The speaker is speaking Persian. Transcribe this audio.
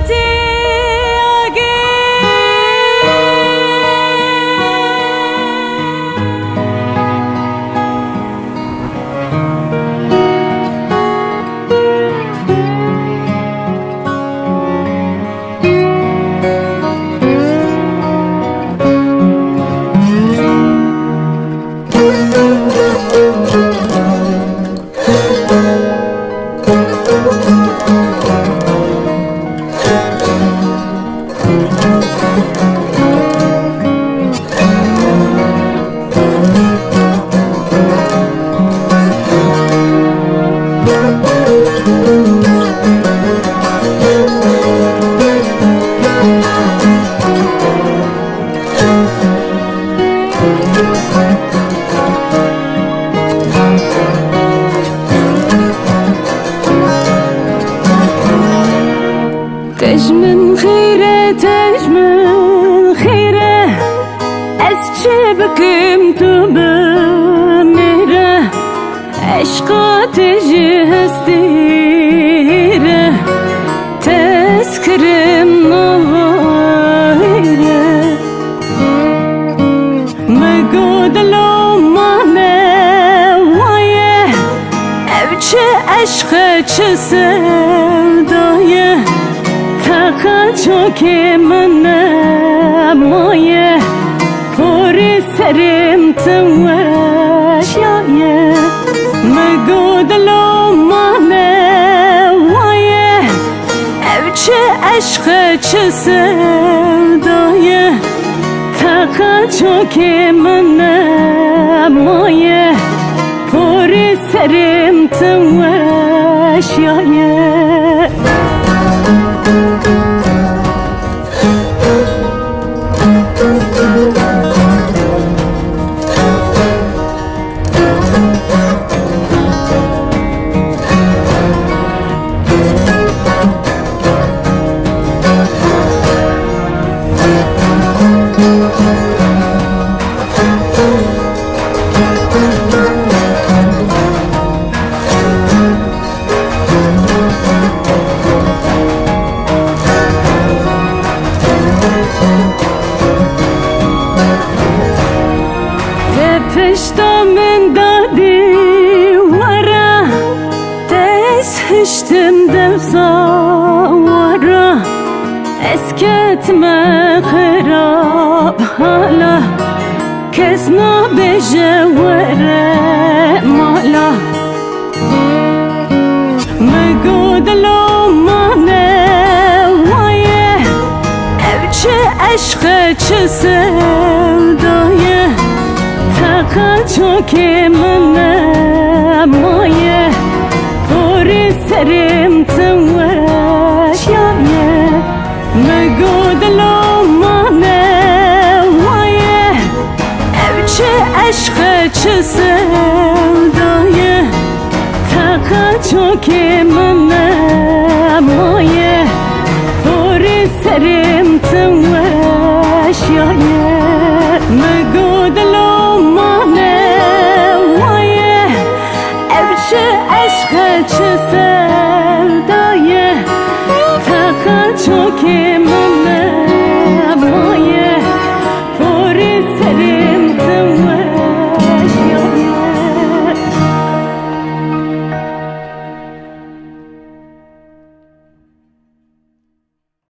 تجمن خيرة تجمن خيرة أسشبكم تبمرة عشقا تجهستيرة تسكرم نغيرة مقود لومانة ويا أبتش عشقا تسودايا تاقا منه مایه پوری سرم توشیه مگو دلو مانه وایه او چه عشق چه سودایه تاقا منه مایه پوری سرم توشیه پشتا من دادی ورا دست هشتم دفزا ورا اسکت ما خراب حالا کس نبجه ورا مالا مگو دلو مانه وایه او چه عشق چه سودایه تاقا منه مایه پوری سرم توشیه مگو دلو مانه وایه او چه عشق چه سودایه تاقا منه مایه پوری سرم توشیه مگو دلو عشق چه سودایه تاقا